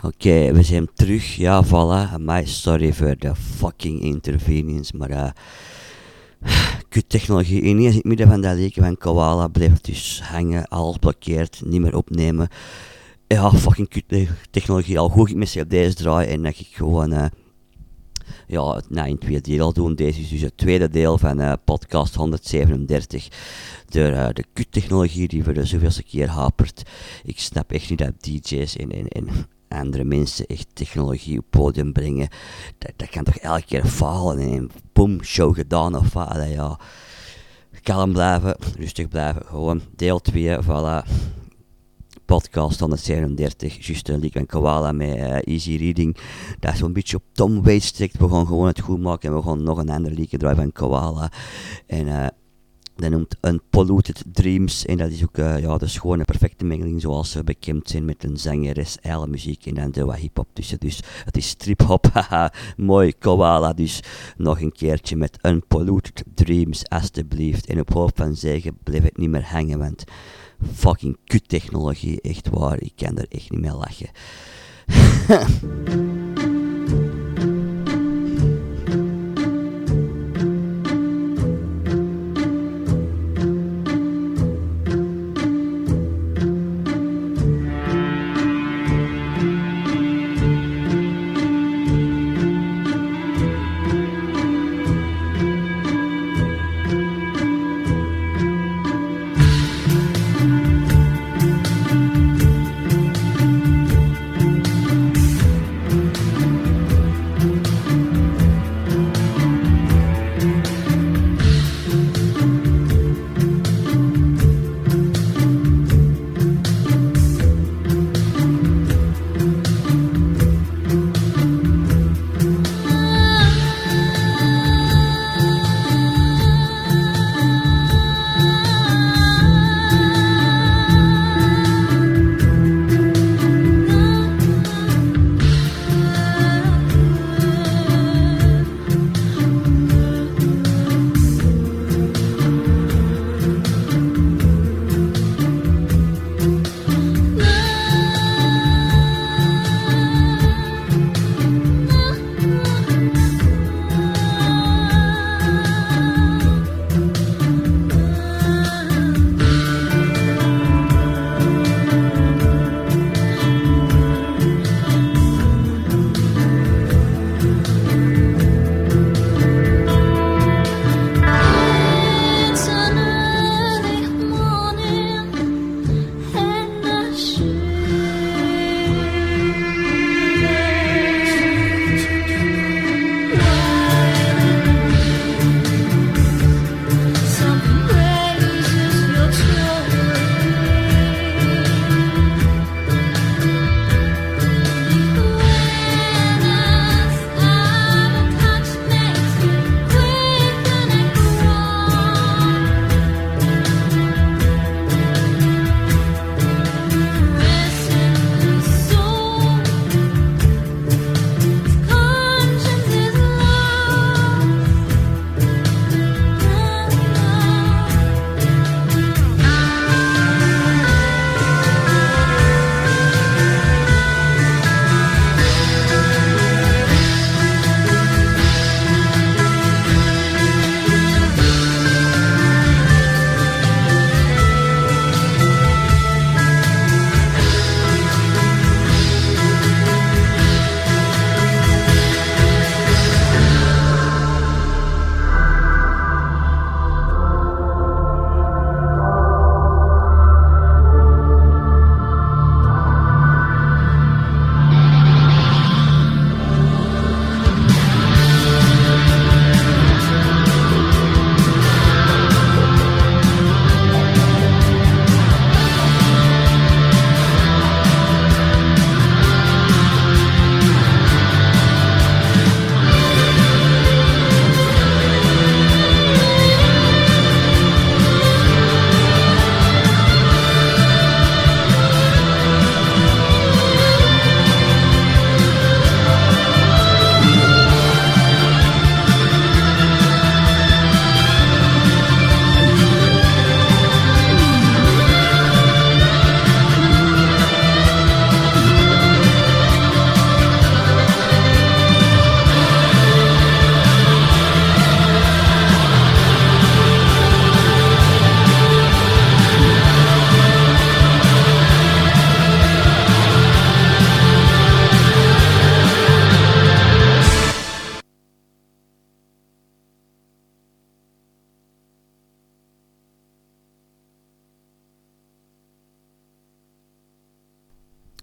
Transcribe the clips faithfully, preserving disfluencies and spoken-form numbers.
okay, we zijn terug. Ja, voilà. Amai, sorry voor de fucking inconvenience, maar uh, kuttechnologie. Ineens in het midden van dat leken van Koala bleef het dus hangen, alles blokkeerd, niet meer opnemen. Ja, fucking kuttechnologie. Al goed ik met C D's draai en dat ik gewoon uh, ja, het na in twee deel doen. Deze is dus het tweede deel van uh, podcast honderdzevenendertig. Door uh, de kuttechnologie die voor de zoveelste keer hapert. Ik snap echt niet dat D J's en, en, en andere mensen echt technologie op het podium brengen. Dat, dat kan toch elke keer falen en boom, show gedaan of wat. Allee, ja. Kalm blijven, rustig blijven. Gewoon deel twee, voilà. Podcast honderdzevenendertig, juist een leak van Koala met uh, Easy Reading. Dat is zo'n beetje op Tom Waits trekt. We gaan gewoon het goed maken en we gaan nog een ander leak draaien van Koala. En uh, dat noemt Unpolluted Dreams. En dat is ook uh, ja, de schone perfecte mengeling zoals ze bekend zijn met een zangeres, eile muziek en dan de wat hip-hop tussen. Dus het is trip-hop, haha, mooi Koala. Dus nog een keertje met Unpolluted Dreams, alsjeblieft. En op hoop van zeggen, blijf het niet meer hangen, want fucking kuttechnologie, echt waar, ik kan er echt niet mee lachen.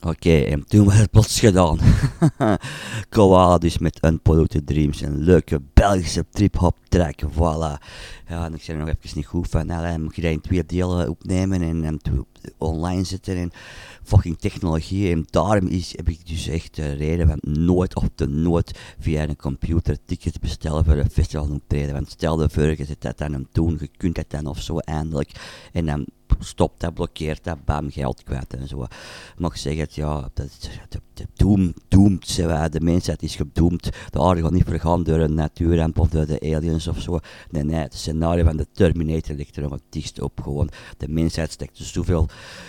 Oké, okay, en toen was het plots gedaan. Koala dus met Unpolluted Dreams, een leuke Belgische trip-hop track, voilà. Ja, en ik zei er nog even niet goed van, nou, dan moet je dat in twee delen opnemen en, en online zetten en fucking technologie. En daarom is, heb ik dus echt de reden van nooit of te nooit via een computer tickets bestellen voor een festival optreden. Want stel de voor, je zit dat dan aan doen, je kunt dat dan of zo eindelijk. En dan stopt dat, blokkeert dat, bam, geld kwijt en zo. Maar ik zeg het, ja, dat is de, de doem, doomed, de mensheid is gedoemd. De aarde gaat niet vergaan door een natuurramp of door de aliens of zo. Nee, nee, het scenario van de Terminator ligt er nog het dichtst op gewoon. De mensheid steekt dus zoveel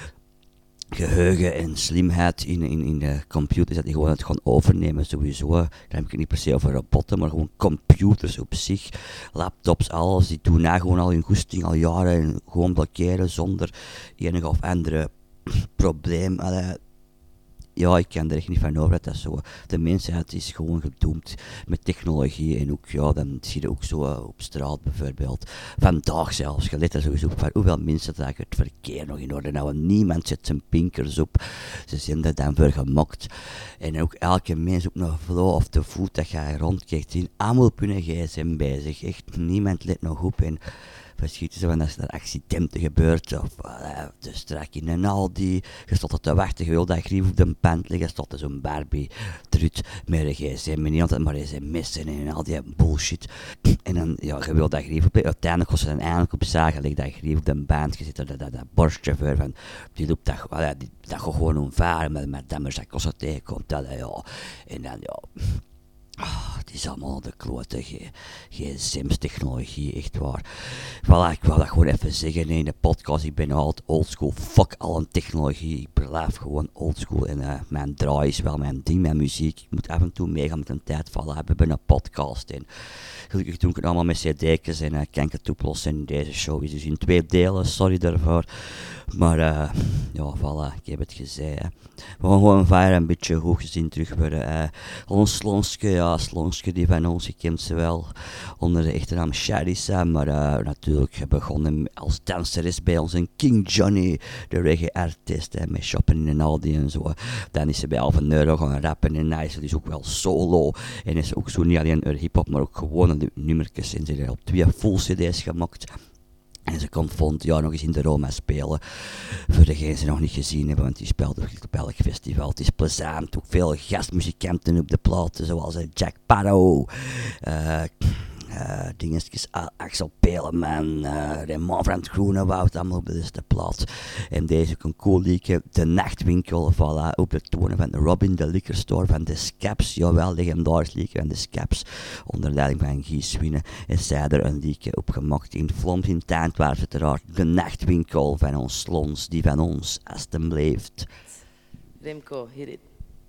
geheugen en slimheid in, in, in de computers dat die gewoon het gaan overnemen sowieso. Dan heb ik het niet per se over robotten, maar gewoon computers op zich, laptops, alles, die doen nou gewoon al hun goesting al jaren en gewoon blokkeren zonder enig of andere probleem. Allee, ja, ik kan er echt niet van over dat dat zo, de mensheid is gewoon gedoemd met technologie en ook, ja, dan zie je ook zo uh, op straat bijvoorbeeld, vandaag zelfs, je let er sowieso op van hoeveel mensen dat het verkeer nog in orde houden, niemand zet zijn pinkers op, ze zijn er dan voor gemokt en ook elke mens op een vloer of te voet dat je rondkijkt zien, allemaal op hun gsm bezig, echt niemand let nog op en verschieten ze van als er accidenten gebeurt of uh, de strak in een Aldi, je stond er te wachten, je wil dat grief op de pand liggen, stond er zo'n Barbie trut met een gsm en niet altijd maar sms'en en al die bullshit en dan, ja, je wil dat grief op, uiteindelijk was ze dan eindelijk op zagen, ligt dat grief op de band, je zit er dat, dat, dat borstje voor van, die loopt dat, uh, die, dat gewoon omvaren met, met dammers dat kost er tegenkomt, dat, uh, ja, en dan, ja, oh, het is allemaal de klote gsm's technologie, echt waar. Voilà, ik wou dat gewoon even zeggen in de podcast, ik ben altijd oldschool, fuck al een technologie, ik blijf gewoon oldschool en uh, mijn draai is wel mijn ding, mijn muziek, ik moet af en toe meegaan met een tijd, voilà, we hebben een podcast en gelukkig doe ik het allemaal met cd'tjes en uh, kan ik het oplossen en deze show is dus in twee delen, sorry daarvoor, maar uh, ja, voilà, ik heb het gezegd, hè. We gaan gewoon vijf een beetje hooggezien terug worden, uh, ons Slonske, ja, Slonske die van ons, je kent ze wel, onder de echte naam Sharissa, maar uh, natuurlijk begonnen als danseres bij ons een King Johnny, de reggae-artiest, met shoppen in een Aldi en zo. Dan is ze bij Alpha Neuro gaan rappen en hij is dus ook wel solo en is ook zo niet alleen hip-hop, maar ook gewoon de nummertjes en ze hebben op twee full cd's gemaakt. En ze kon vond ja nog eens in de Roma spelen. Voor degenen die ze nog niet gezien hebben, want die speelde op elk festival. Het is plezant, ook veel gastmuzikanten op de platen, zoals Jack Parro, uh, uh, dingetjes, uh, Axel Peleman, uh, Raymond van het Groenewoud, allemaal op de eerste plaats. En deze kon cool lieken, De Nachtwinkel, voilà, op de tonen van Robin, de liquor store van de Scaps, jawel, legendarisch liedje van de Scaps, onder leiding van Guy Swine, en zij er een liedje opgemaakt in Vloms in Taantwaard, uiteraard, De Nachtwinkel van ons Slons, die van ons, alstublieft. Remco, hit it.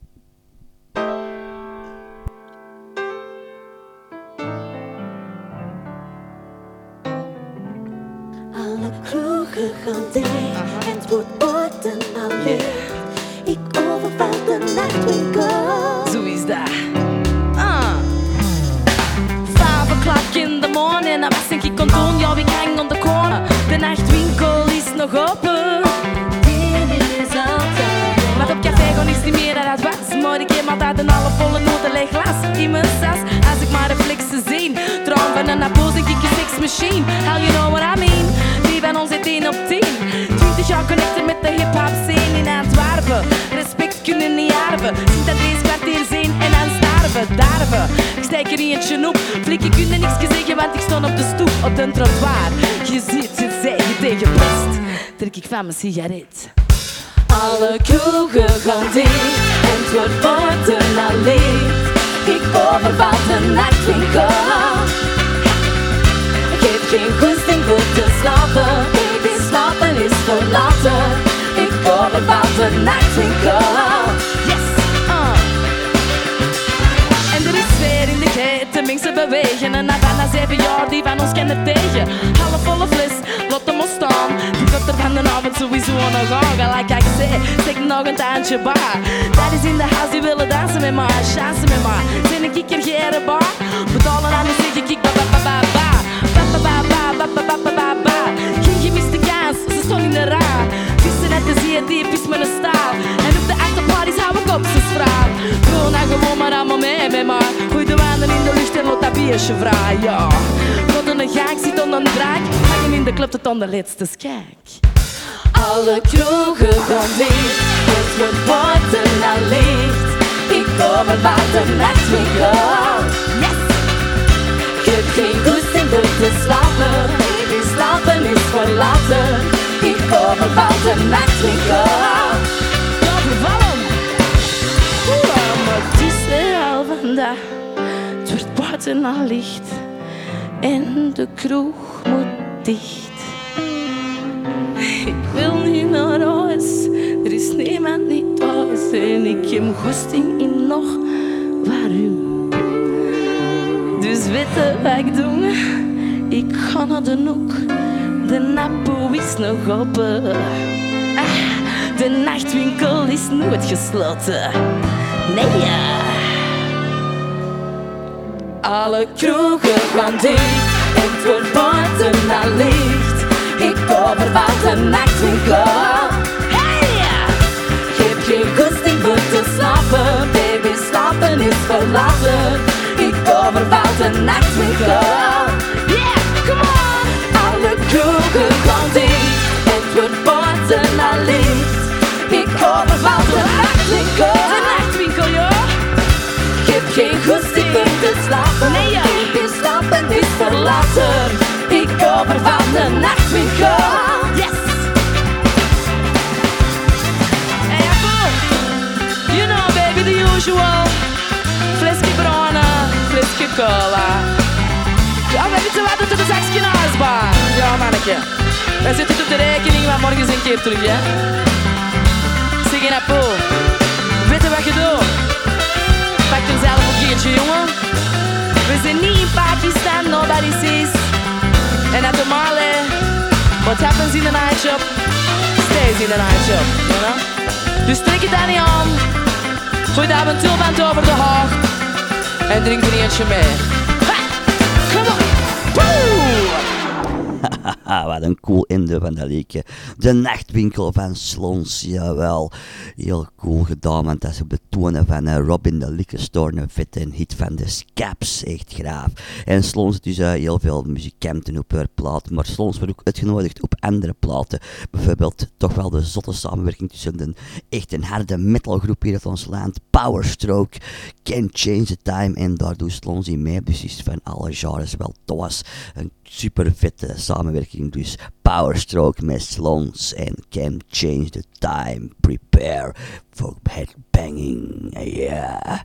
Alle kroegen gaan dicht, het wordt ooit en alleen. Ik overval de nachtwinkel. Zo is dat. Ah. Five o'clock in the morning, I was thinking ik kon doen, ja, ik hang on the corner. De nachtwinkel is nog open. Die is altijd. Maar op café gewoon is niet meer dan het was. Maar ik heb altijd een halfvolle noten leeg glas in mijn sas. Als ik maar reflexen zie, droom van een apose, denk ik een seksmachine. Hell, you know what I mean? Die van ons is één op tien. twintig jaar connecten met de hip-hop scene in Antwerpen. Respect kunnen niet arven. Ziet dat deze kwartier zijn en dan starven, darven. Ik steek er eentje op. Flik, je kunt er niks zeggen, want ik stond op de stoep op de trottoir. Je ziet, je zei je tegen best. Trek ik van mijn sigaret. Alle kroegen gaan dicht, en het wordt buiten alleen. Ik overval de nachtwinkel. Ik heb geen goesting voor te slapen. Baby, slapen is voor later. Ik overval de nachtwinkel. Yes! Uh. En er is weer in de keten, mensen bewegen. En na bijna zeven jaar, die van ons kennen tegen. Halfvolle fles, laat hem al staan. Die gaat er van de avond sowieso nog aan. Gelijk ik zei, steek nog een taantje bar. Dat is in de huis, die willen dansen met mij, chansen met mij. Zijn een kikker geen bar? Betalen aan de zeg ik, ik ba ba ba ba ba. Ba ba ba ba ba ba ba ba ba. Geen gemiste kans, ze staan in de raar. Vissen uit de zee, die vis met een staal. En op de achterplaat feestje vrij, ja. Tot een gang zit onder een draak, hangen in de club tot aan de laatste schijk. Alle kroegen gaan dicht, het wordt buiten al licht. Ik kom er van de nachtwinkel. Yes! Je hebt geen goesting voor te slapen, baby, slapen is verlaten. Ik kom er van de nachtwinkel. Ja, vervallen! Oeh, maar het is weer al vandaag. Het wordt buiten al licht en de kroeg moet dicht. Ik wil niet naar huis, er is niemand niet thuis en ik heb goesting in nog waarom. Dus weet je wat ik doe? Ik ga naar de hoek, de napo is nog open. Ah, de nachtwinkel is nooit gesloten. Nee, ja. Alle kroegen gaan dicht, het wordt buiten al licht. Ik kom er van de nachtwinkel. Hey! Je hebt geen goesting voor te slapen, baby, slapen is verlaten. Ik kom er van de nachtwinkel. Yeah, come on! Alle kroegen gaan dicht, het wordt buiten al licht. Ik kom er van de nachtwinkel. De nachtwinkel, joh! Je hebt geen goesting voor te slapen, nee, ja. Baby, slapen is verlaten. Ik kom er van de nachtwinkel. Yes! Hey, Apple! You know, baby, the usual. Flesje bruine, flesje cola. Ja, we hebben te wachten tot de zakje naastbaar. Ja, manneke. Wij zitten op de rekening, maar morgen eens een keer terug, hè? Zeg je, Apple. Weet je wat je doet? Pak er zelf een keertje, jongen. We zijn niet in Pakistan, nobody sees. En at the Mali, what happens in the night shop, stays in the night shop, you know? Dus trek het dan niet aan, gooi de avontuurband over de haag en drink er eentje mee. Ha! Come on! Woo! Haha, wat een cool einde van dat liedje. De nachtwinkel van Slons, jawel. Heel cool gedaan, want dat is op de tonen van uh, Robin de Liquor Store, een vette hit van de Scaps, echt graaf. En Slons heeft dus uh, heel veel muzikanten op haar plaat, maar Slons wordt ook uitgenodigd op andere platen. Bijvoorbeeld toch wel de zotte samenwerking tussen een echt een harde metalgroep hier uit ons land, Powerstroke, Can't Change the Time, en daar doet Slons in mee, dus is van alle genres wel toas. Een super vette samenwerking, dus Powerstroke met Slons en Can't Change the Time. Prepare for headbanging, yeah.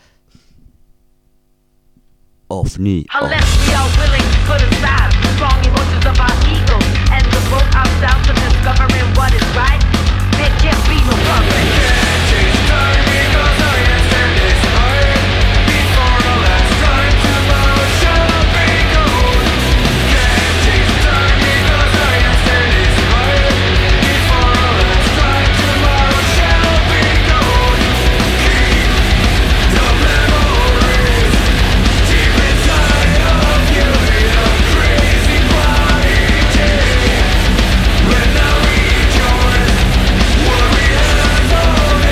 Of niet? Unless we are willing to put aside the strong emotions of our egos and devote ourselves to discovering what is right, there can't be no progress. Can't change time because our yesterday's hard. Before the last time tomorrow shall be gold. Can't change time because our yesterday's hard. Before the last time tomorrow shall be gold. Keep the memories deep inside of you in a crazy quality. When I rejoice, what we have for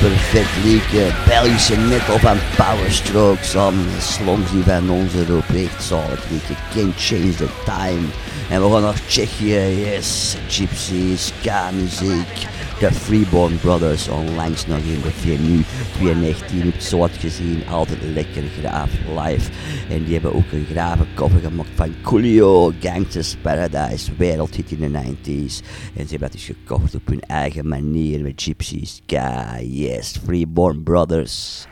super vet liedje. Belgische metal van Powerstroke. Samen met de slongs die van onze erop echt zalig liedje. Can't Change the Time. En we gaan naar Tsjechië, yes. Gypsy, ska muziek. De Freeborn Brothers, onlangs nog in de V N U twintig negentien op Zout gezien, altijd lekker graaf live. En die hebben ook een grave cover gemaakt van Coolio, Gangsters Paradise, wereldhit in de nineties. En ze hebben dat dus gecoverd op hun eigen manier met Gypsy, ska, yes, Freeborn Brothers.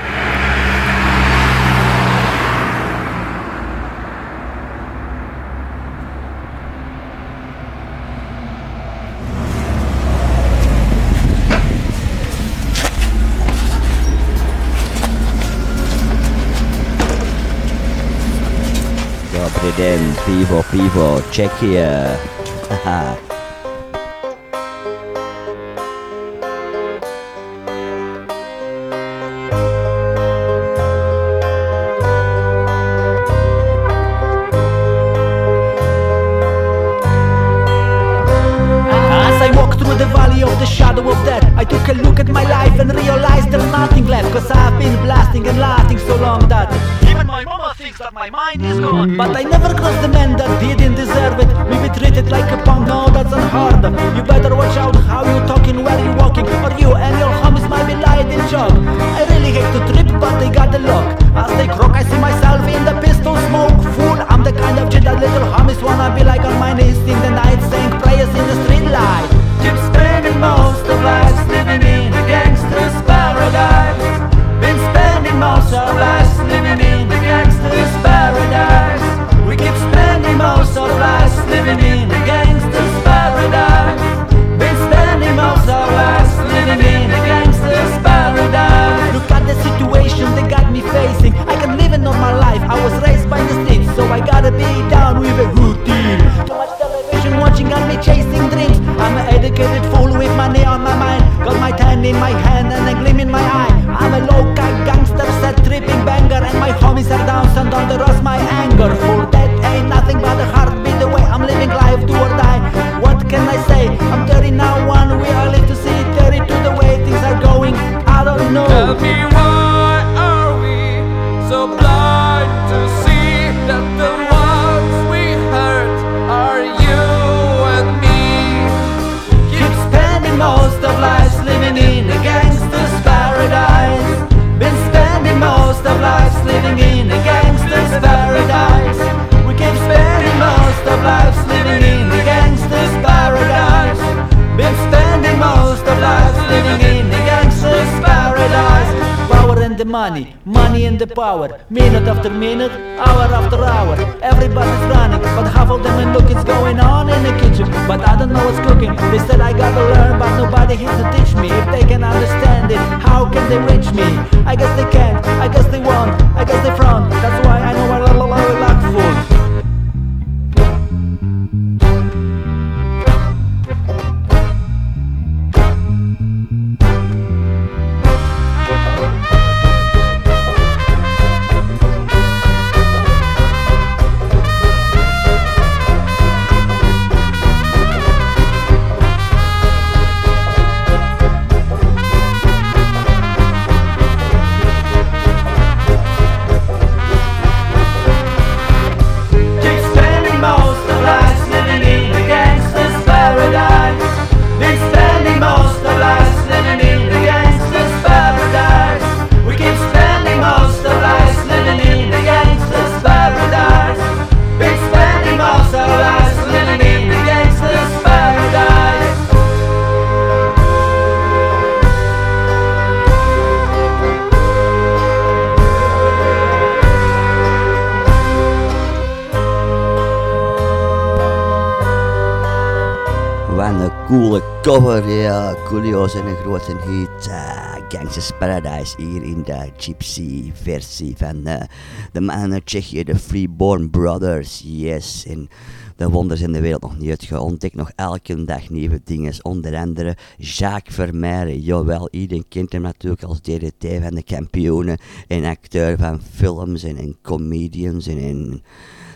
Then Pivo Pivo, Czechia. Haha. As I walk through the valley of the shadow of death, I took a look at my life and realized there's nothing left. Cause I've been blasting and lasting so long that even my mama thinks that my mind is gone. But I never crossed the man that didn't deserve it. Maybe treated like a punk, no that's unheard of. You better watch out how you talking, where you walking, or you and your homies might be lying in shock. I really hate to trip but they got the luck. As they croak I see myself in the pistol smoke. Fool, I'm the kind of shit that little homies wanna be like on my knees in the night saying prayers in the street light. Keep spending most of lives living in a gangster's paradise. Been spending most of lives living in the gangster's paradise. We keep spending most of lives living in the gangster's paradise. Been spending most of lives living in the gangster's paradise. Look at the situation they got me facing. I can live a normal life. I was raised by the streets, so I gotta be down with a routine. Too much television watching got me chasing dreams. I'm an educated fool with money on my mind. Got my tan in my hand and a gleam in my eye. I'm a local gangster, set tripping banger, and my homies are down, and on the rust my anger. For that ain't nothing but a heartbeat the way I'm living life, do or die. What can I say? I'm thirty now, one we all live to see thirty-two the way things are going. I don't know. Tell me why are we so blind to see that the ones we hurt are you and me? Keep spending most of lives living in a gangster's paradise. Been spending most of lives living in a gangster's paradise. We keep spending most of lives living in a gangster's paradise. Been spending most of lives living in a gangster's paradise. Power and the money, money and the power. Minute after minute, hour after hour. Everybody's running, but half of them look it's going on in the kitchen. But I don't know what's cooking. They said I gotta learn, but nobody here to teach me. If they can understand it, how can they reach me? I guess they can't, I guess they won't, I guess they frown. That's why I know I love a lack fool. Coole cover, ja, Coolio's en een grote hit, uh, Gangsters Paradise hier in de Gypsy versie van uh, de mannen uit Tsjechië, de Freeborn Brothers, yes, en de wonders in de wereld nog niet uitgeontdekt, nog elke dag nieuwe dingen, onder andere Jacques Vermeire, jawel, iedereen kent hem natuurlijk als D D T van de kampioenen en acteur van films en, en comedians en, en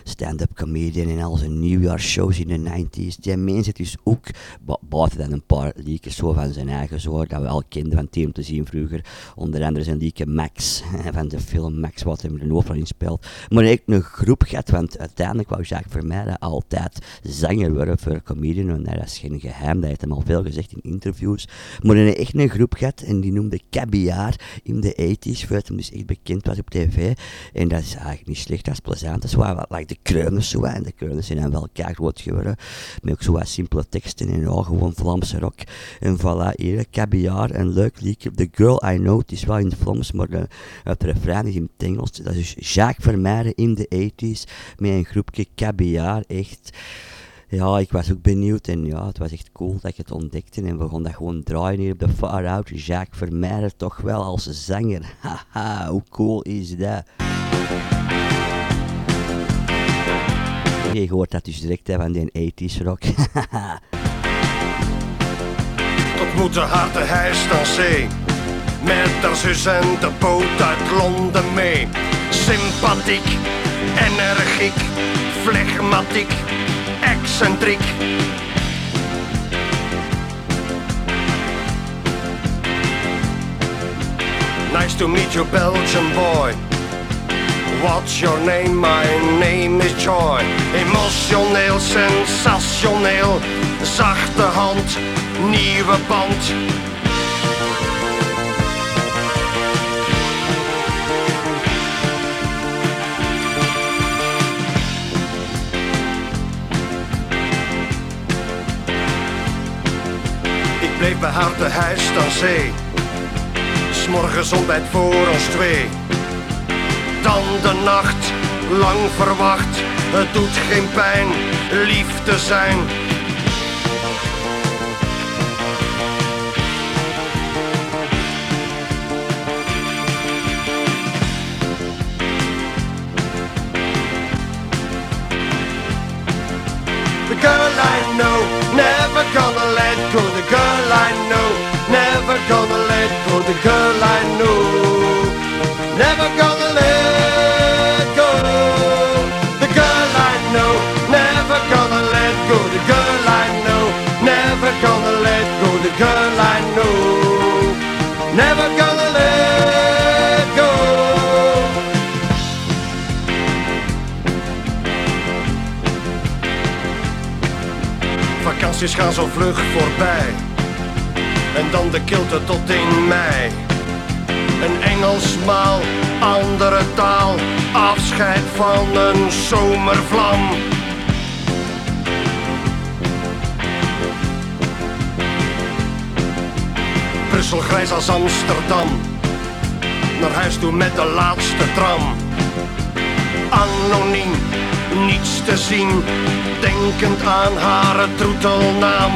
stand-up comedian en al zijn nieuwjaarsshows in de nineties. Die mens zit dus ook, ba- buiten dan een paar liedjes zo van zijn eigen zo, dat we al kenden van Team te zien vroeger. Onder andere zijn liedje Max, van de film Max, wat hem de hoofdrol in speelt. Maar echt een groep gehad, want uiteindelijk wou Jacques Vermeijden altijd zanger worden voor een comedian. En dat is geen geheim, dat heeft hem al veel gezegd in interviews. Maar hij heeft echt een groep gehad en die noemde Caviar in de tachtiger, voordat hij dus echt bekend was op tv. En dat is eigenlijk niet slecht, dat is plezant. Dat is wat, wat like de Kreuners zo, en de Kreuners zijn dan wel keigroot geworden. Met ook zo wat simpele teksten en ja, gewoon Vlaamse rock. En voilà, hier, Caviar, een leuk liedje. The Girl I Know, het is wel in het Vlaams, maar de, het refrein is in het Engels. Dat is dus Jacques Vermeijden in de tachtiger, met een groepje Caviar, echt. Ja, ik was ook benieuwd en ja, het was echt cool dat je het ontdekte en we gaan dat gewoon draaien hier op de Far Out. Jacques Vermeijden toch wel als zanger. Haha, hoe cool is dat? Je hoort dat dus direct hè, van die tachtiger rock. Tot moeten harte hijst aan zee. Met haar zus en de boot uit Londen mee. Sympathiek, energiek, flegmatiek, excentriek. Nice to meet you, Belgian boy. What's your name? My name is Joy. Emotioneel, sensationeel, zachte hand, nieuwe band. Ik bleef bij haar te Heist aan zee. 'S morgens ontbijt voor ons twee. Dan de nacht, lang verwacht. Het doet geen pijn, lief te zijn. The girl I know, never gonna let go. The girl I know, never gonna let go. The girl I know, never gonna let go. The girl I know, never gonna let go. The girl I know, never gonna let go. The girl I know, never gonna let go. Vakanties gaan zo vlug voorbij. En dan de kilte tot in mei. Een Engelsmaal, andere taal. Afscheid van een zomervlam. Brussel grijs als Amsterdam. Naar huis toe met de laatste tram. Anoniem, niets te zien. Denkend aan haar troetelnaam.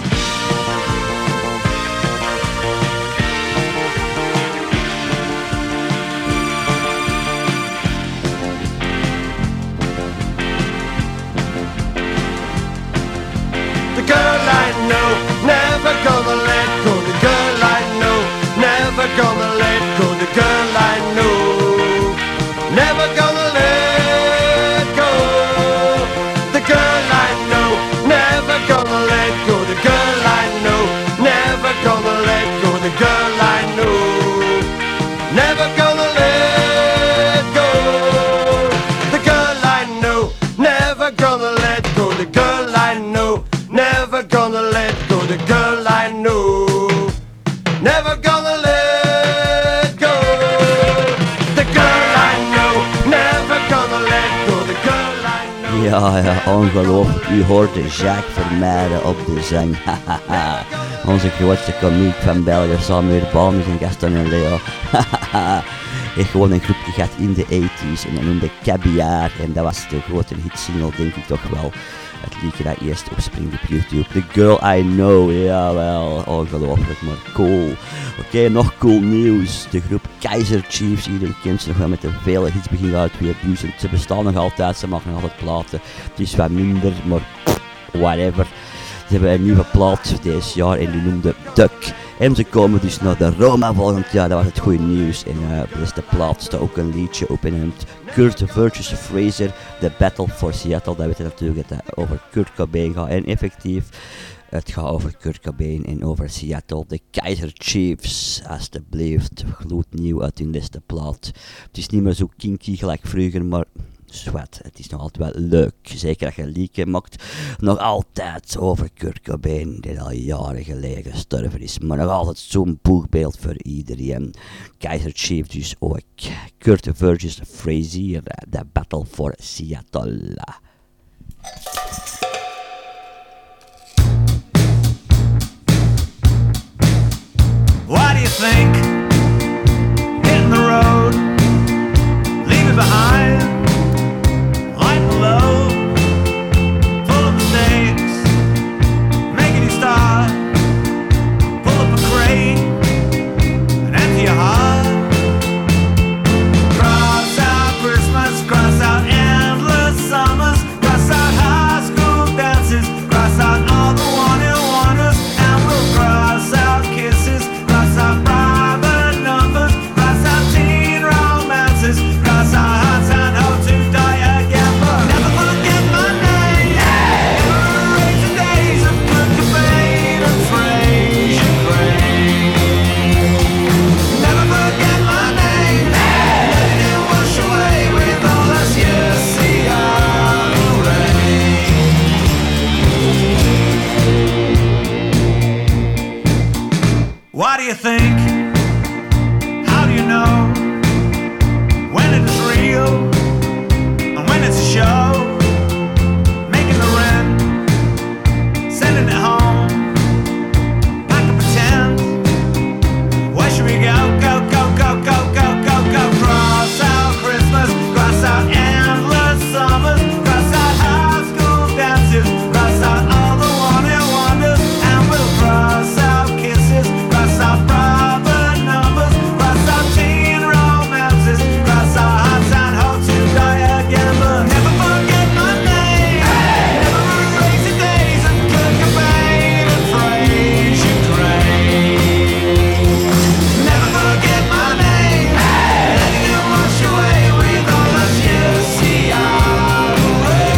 The girl I know, never gonna let go. The girl I know, never gonna let go. The girl I know, never gonna let go. The girl I know, never gonna let go. The girl I know, never gonna let go. The girl I know, never gonna let go. The girl I know, never gonna let go. The girl I know, never gonna let go. The girl I know, never gonna let go. The girl I know, never gonna let go. The girl I know. Ja, ja, ongelooflijk. U hoorde Jacques Vermeijden op de zang. Hahaha. Onze grootste komiek van België, samen met Balmis en Gaston en Leo. Hahaha. Heeft gewoon een groepje gehad in de tachtiger en dat noemde Caviar. En dat was de grote hitsingle, denk ik toch wel. Het liedje dat eerst opspringt op YouTube. The Girl I Know, jawel, ongelooflijk, maar cool. Oké, okay, nog cool nieuws. De groep Kaiser Chiefs, iedereen kent ze nog wel met de vele hits begin uit tweeduizend. Ze bestaan nog altijd, ze maken nog altijd platen. Het is wat minder, maar pff, whatever. Ze hebben een nieuwe plaat deze jaar en die noemde Duck. En ze komen dus naar de Roma volgend jaar, dat was het goede nieuws. En uh, op deze plaat staat ook een liedje op en het Kurt versus Fraser, The Battle for Seattle. Dat weet je natuurlijk dat het over Kurt Cobain gaat. En effectief, het gaat over Kurt Cobain en over Seattle. De Kaiser Chiefs, alsjeblieft, gloednieuw uit hun laatste plaat. Het is niet meer zo kinky gelijk vroeger, maar zwart, het is nog altijd wel leuk. Zeker dat je liedje maakt. Nog altijd over Kurt Cobain, die al jaren geleden gestorven is. Maar nog altijd zo'n boegbeeld voor iedereen. Kaiser Chiefs dus ook. Kurt versus Frazier, The Battle for Seattle. Why do you think hitting the road, leave it behind, light below, full of mistakes, making you start, pull up a crate and empty your heart, cross out Christmas, cross out endless summers, cross out high school dances, cross out all the one-hit wonders, and we'll cross out kisses, cross out private numbers, cross out teen romances, cross out hearts and hope to die again, but never forget my name. Never erase the days of Kurt Cobain and Fraser Crane. Never forget my name. Letting it wash away with all us years, see our rain. Why do you think? How do you know when it is real and when it's a show? Making the rent, sending it home, pack and pretend. Where should we go? Go, go, go, go, go, go, go. Cross out Christmas, cross out endless summers, cross out high school dances, cross out all the one-hit wonders, and we'll cross out kisses, cross out private numbers, cross out teen romances, cross out hearts and hope to die again, but never forget my name. Never erase the days of Kurt Cobain and Fraser Crane. Never forget my name. Letting it wash away with all us years, see our way.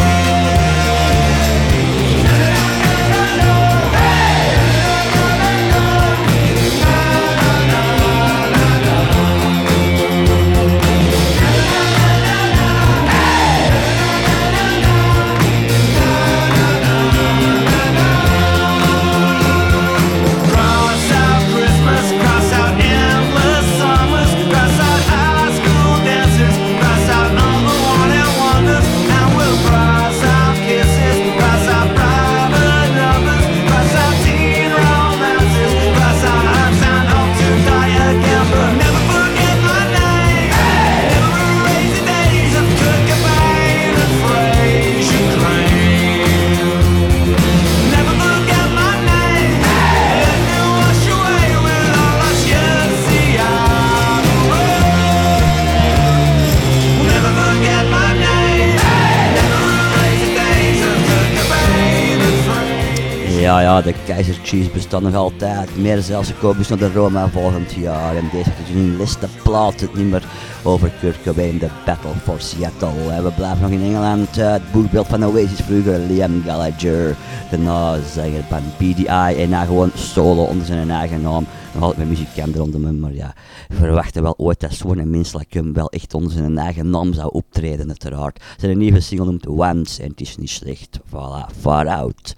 Cross out Christmas, cross out endless summers, cross out high school dances, cross out all the one-hit wonders, and we'll cross out kisses, cross out private numbers, cross out teen romances, cross out hearts and hope to die again, but never forget my name. Never erase the days of Kurt Cobain and Fraser Crane. Never forget my name. Let me wash away with all us years, see our way. Never forget my name. Never erase the days of Kurt Cobain and Fraser. Ja, ja, de Kaiser Chiefs bestaan nog altijd. Meer zelfs, ze komen dus naar de Roma volgend jaar. En deze is hun laatste plaat, het nummer over Kurt Cobain, The Battle for Seattle. En we blijven nog in Engeland. Uh, het boekbeeld van Oasis vroeger, Liam Gallagher. Daarna zanger van B D I en dan gewoon solo onder zijn eigen naam. Nog altijd met muzikant rondom hem, maar ja, we verwachten wel ooit dat zo'n mens like hem wel echt onder zijn eigen naam zou optreden, uiteraard. Zijn nieuwe single noemt Once en het is niet slecht. Voilà, Far Out.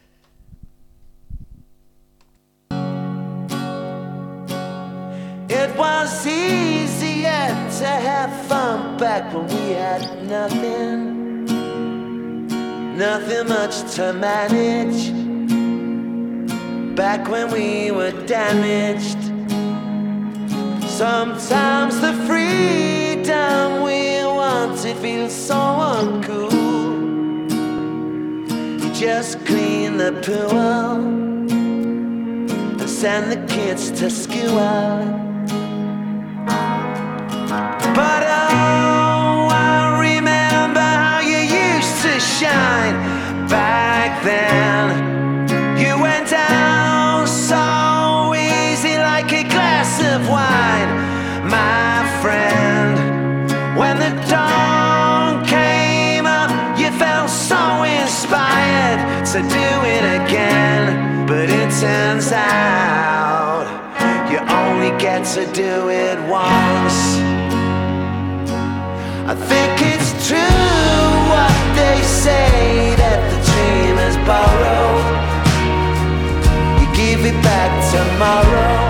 It was easier to have fun back when we had nothing, nothing much to manage. Back when we were damaged, sometimes the freedom we wanted feels so uncool. You just clean the pool and send the kids to school. But oh, I remember how you used to shine back then. You went down so easy. to do it once. I think it's true what they say, that the dream is borrowed. You give it back tomorrow,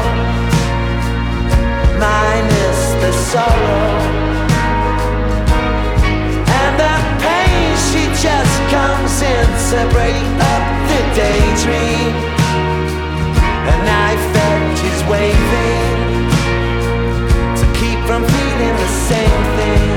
minus the sorrow. And the pain, she just comes in to break up the daydream. A knife edge is waving to keep from feeling the same thing.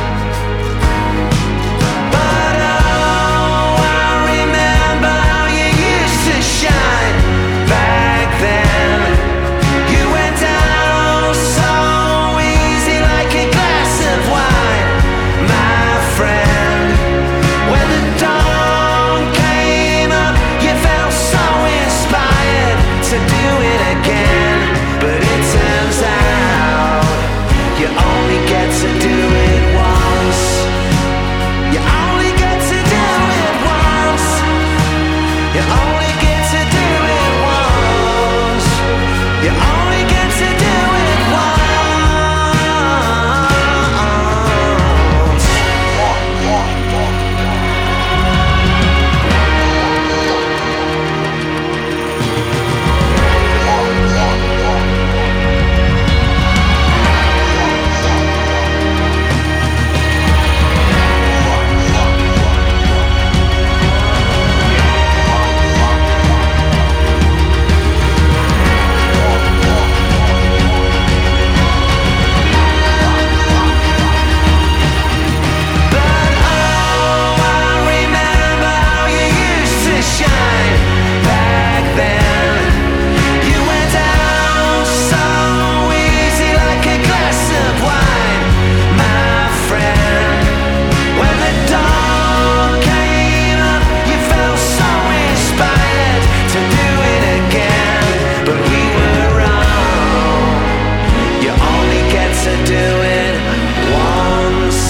But oh, I remember how you used to shine back then. You went down so easy like a glass of wine, my friend. When the dawn came up, you felt so inspired to do it again. But it turns out you only get to do it once. You only get to do it once. You only get to do it once. You only get to do it once. But oh, I remember how you used to shine back then. You went down so easy like a glass of wine, my friend. When the dawn came up, you felt so inspired to do it again. But we were wrong. You only get to do it once.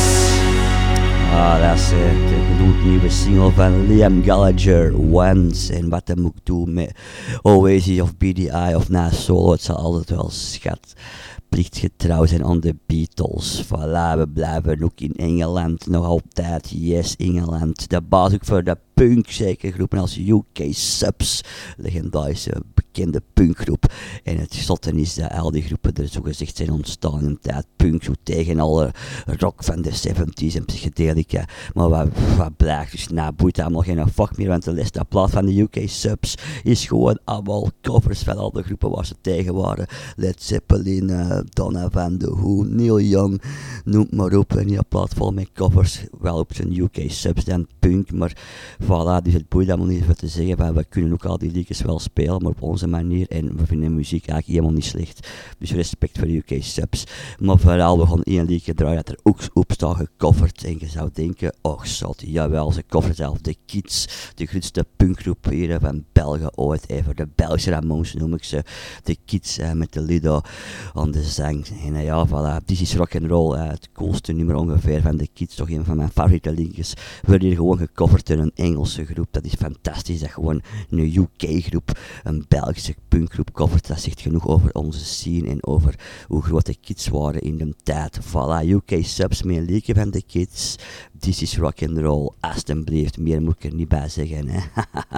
Ah, dat is uh, de gloednieuwe single van Liam Gallagher, Once. En wat hem ook doen met Oasis of B D I of na solo, het zal altijd wel schat plichtgetrouw zijn aan de Beatles. Voilà, we blijven ook in Engeland nog altijd. Yes, Engeland. De baas ook voor de punk, zeker groepen als U K Subs, legendarische bekende punkgroep. En het zotte is dat al die groepen er zogezegd zijn ontstaan in een tijd punk, zo tegen alle rock van de zeventies en psychedelica. Maar wat, wat blijkt, dus nou boeit allemaal geen fuck meer, want de laatste plaat van de U K Subs is gewoon allemaal covers van al de groepen waar ze tegen waren. Led Zeppelin, uh, Donna van The Who, Neil Young, noem maar op. En die plaat vol met covers, wel op zijn U K Subs dan punk, maar voilà, dus het boeit allemaal niet wat te zeggen, van we kunnen ook al die liedjes wel spelen, maar op onze manier, en we vinden muziek eigenlijk helemaal niet slecht. Dus respect voor U K Subs. Maar vooral, we gaan één liedje draaien dat er ook op staat gecoverd, en je zou denken, och zot, jawel, ze coveren zelf de Kids, de grootste punkgroep hier van België ooit, even de Belgische Ramones noem ik ze, de Kids uh, met de Lido aan de zang. En uh, ja, voilà, This is Rock'n'Roll, uh, het coolste nummer ongeveer van de Kids, toch een van mijn favoriete liedjes, wordt hier gewoon gecoverd door een Engelse groep. Dat is fantastisch, dat gewoon een U K groep, een Belgische punkgroep covert. Dat zegt genoeg over onze scene en over hoe groot de Kids waren in de tijd. Voilà, U K Subs met een liedje van de Kids. This is Rock'n'Roll, alsjeblieft, meer moet ik er niet bij zeggen, hè.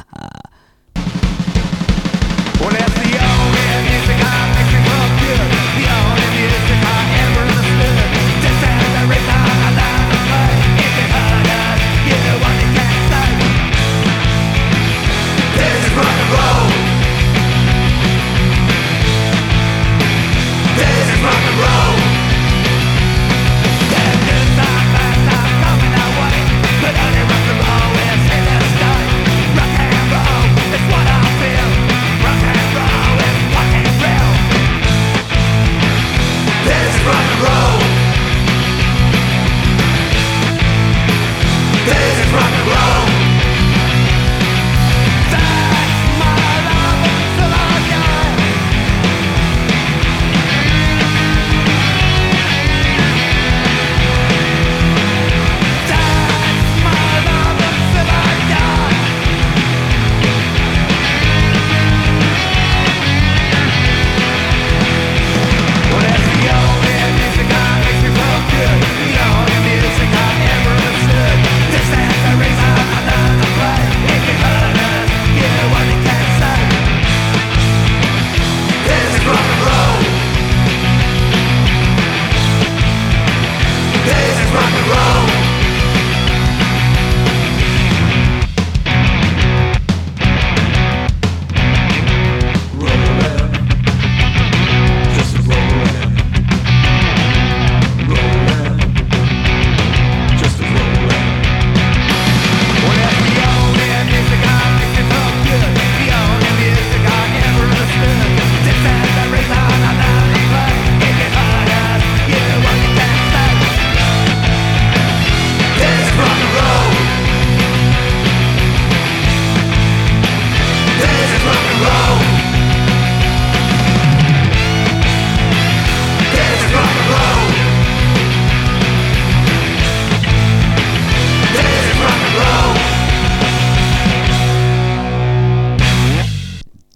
Well, that's the only music I makes me feel good. The only music I ever understood. Just as the rhythm I love to play. If you heard it, you know what it can say. This is rock and roll. This is rock and roll. There's good time, bad time coming our way, but only rock and roll is here to stay. Rock and roll.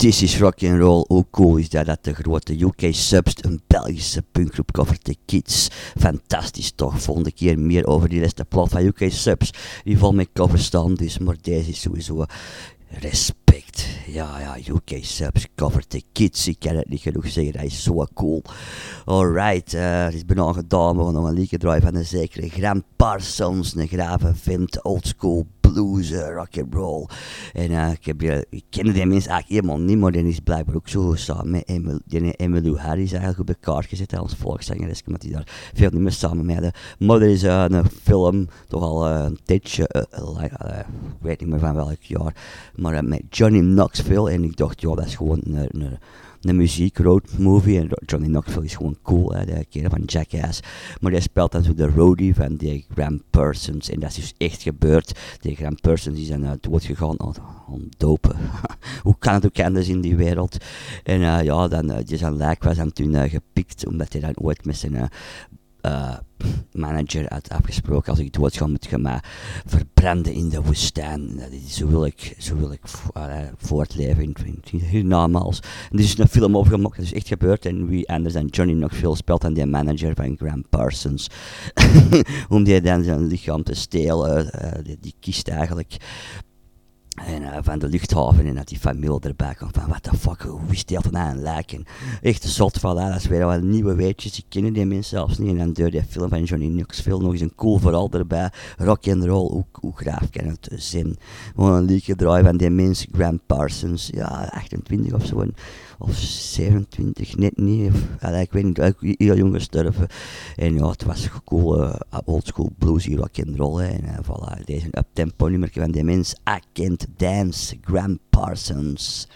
This is rock'n'roll. Hoe cool is dat dat de grote U K Subs, een Belgische punkgroep, covert The Kids. Fantastisch toch. Volgende keer meer over die rest de plot van U K Subs. Die vol met covers staan, dus maar deze is sowieso respect. Ja, ja, U K Subs covert The Kids. Ik kan het niet genoeg zeggen, dat is zo cool. Alright, uh, het is bijna gedaan. We gaan nog een liedje draaien van een zekere Graham Parsons, een grave vent, oldschool blues, uh, rock'n'roll. En uh, ik, heb, uh, ik ken die mensen eigenlijk helemaal niet, maar die is blijkbaar ook zo samen met Emil, die Emmylou Harris eigenlijk op de kaart gezet als volkszangeres, omdat die daar veel niet meer samen mee hadden. Maar er is uh, een film, toch al uh, een tijdje, uh, uh, uh, ik weet niet meer van welk jaar, maar uh, met Johnny Knoxville. En ik dacht, ja, dat is gewoon een, een, een muziek road movie. En Johnny Knoxville is gewoon cool, hè, de kerel van Jackass. Maar hij speelt dan zo de roadie van die Graham Parsons. En dat is dus echt gebeurd. Die Graham Parsons is dan uh, doodgegaan aan, aan dopen. Hoe kan het ook anders in die wereld? En uh, ja, dan, uh, die zijn lijk was dan toen uh, gepikt, omdat hij dan ooit met zijn uh, uh, manager had afgesproken, als ik dood ga, moet je mij verbranden in de woestijn. Dat is, zo wil ik, zo wil ik uh, voortleven in, in, in hiernamaals. En er is een film over gemaakt, dat is echt gebeurd. En wie anders dan Johnny Knoxville speelt dan die manager van Graham Parsons. Om die dan zijn lichaam te stelen, uh, die, die kiest eigenlijk. En uh, van de luchthaven en dat die familie erbij komt van what the fuck, wie steelt er nou een lijk? En echt zot van, dat is weer wat nieuwe weetjes, die kennen die mensen zelfs niet. En dan door die film van Johnny Knoxville nog eens een cool verhaal erbij, rock'n'roll, hoe, hoe graaf kan het zijn. Gewoon een liedje draaien van die mensen, Graham Parsons, ja, achtentwintig of zo, en, of zevenentwintig, net niet, of, allee, ik weet niet, ik heel jong gestorven. En ja, het was cool, uh, oldschool bluesy rock'n'roll, en uh, voilà, deze een uptempo nummertje van die mensen, I Can't Dance, Graham Parsons.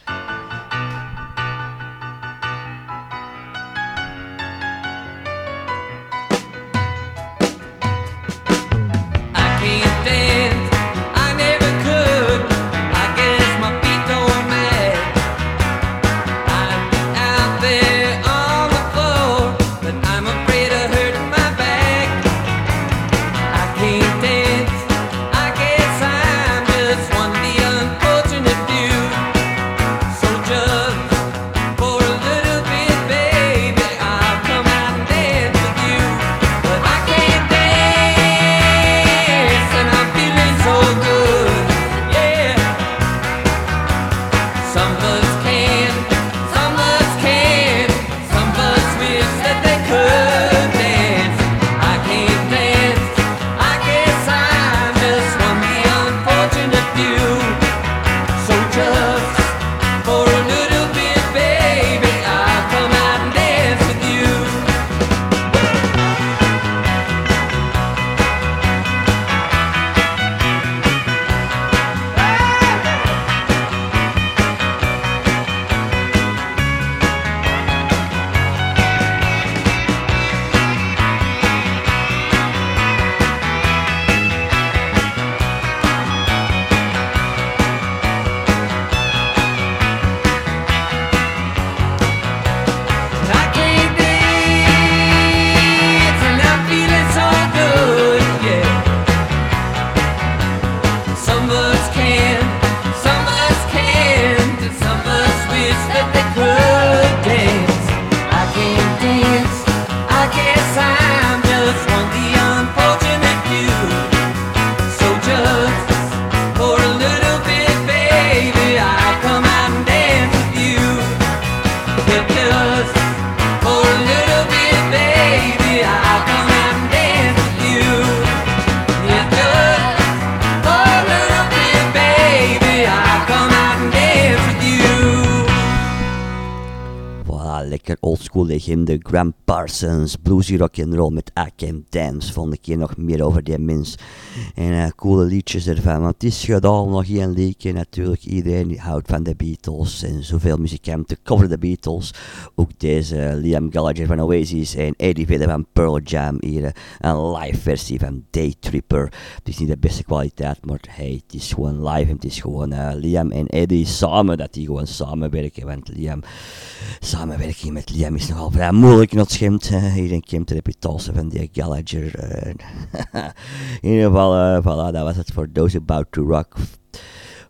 Legende Graham Parsons, bluesy rock'n'roll met I Can Dance. Volgende keer nog meer over die mens. En uh, coole liedjes ervan, want het is gedaan, nog één liedje natuurlijk. Iedereen die houdt van de Beatles en zoveel muzikanten cover de Beatles. Ook deze Liam Gallagher van Oasis en Eddie Vedder van Pearl Jam hier. Een live versie van Daytripper. Het is niet de beste kwaliteit, maar hey, het is gewoon live en het is gewoon uh, Liam en Eddie samen, dat die gewoon samenwerken, want Liam, samenwerking met Liam is nogal vrij moeilijk in het schemt. Uh, iedereen kent de reputatie van die Gallagher. Uh, in ieder geval, uh, voilà, dat was het voor Those About to Rock.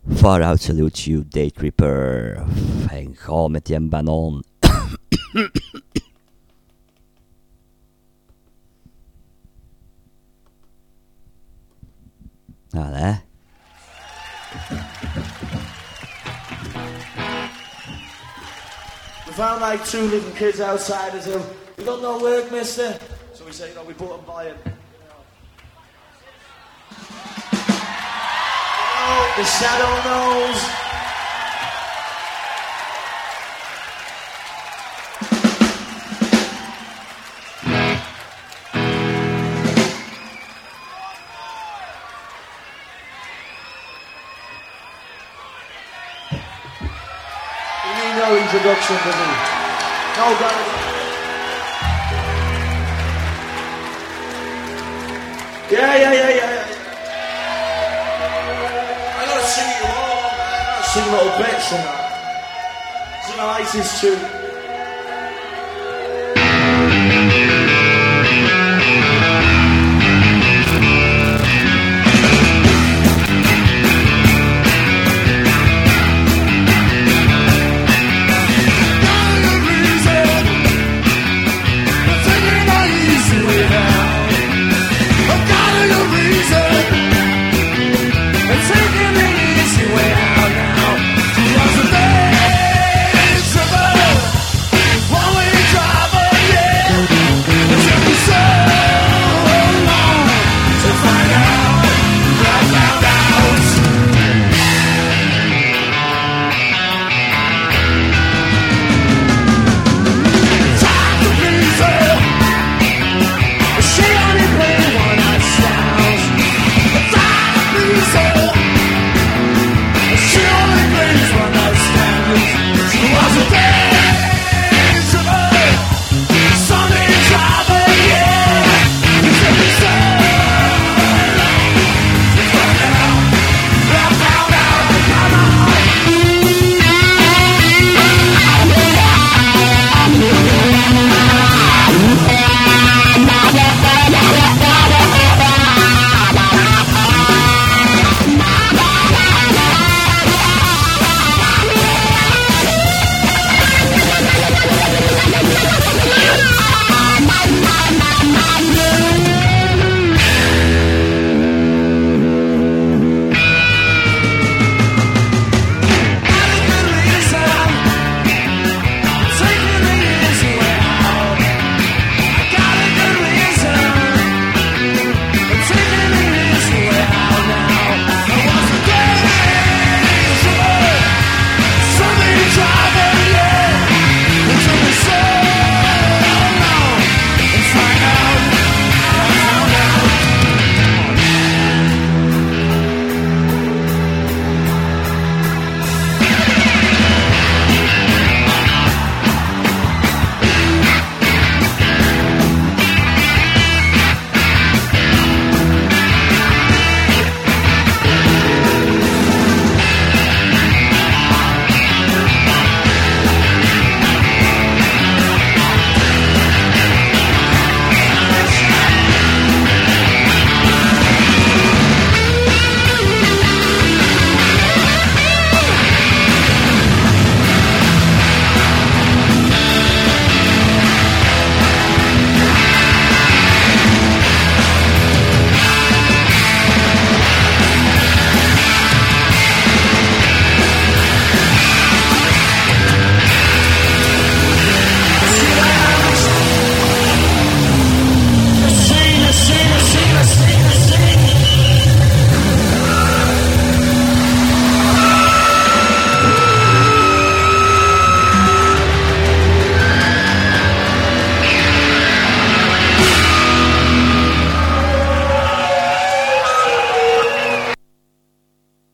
Far out salute you, Day Tripper. En ga met die banaan. Allee. We found like two little kids outside us who, we got no work, mister. So we say, you know, we put them by him. Oh, the shadow knows. We need no introduction, does he? No, Gary. Yeah, yeah, yeah, yeah, yeah. I gotta sing you all, man. I gotta sing little bits and that. It's an ISIS tune.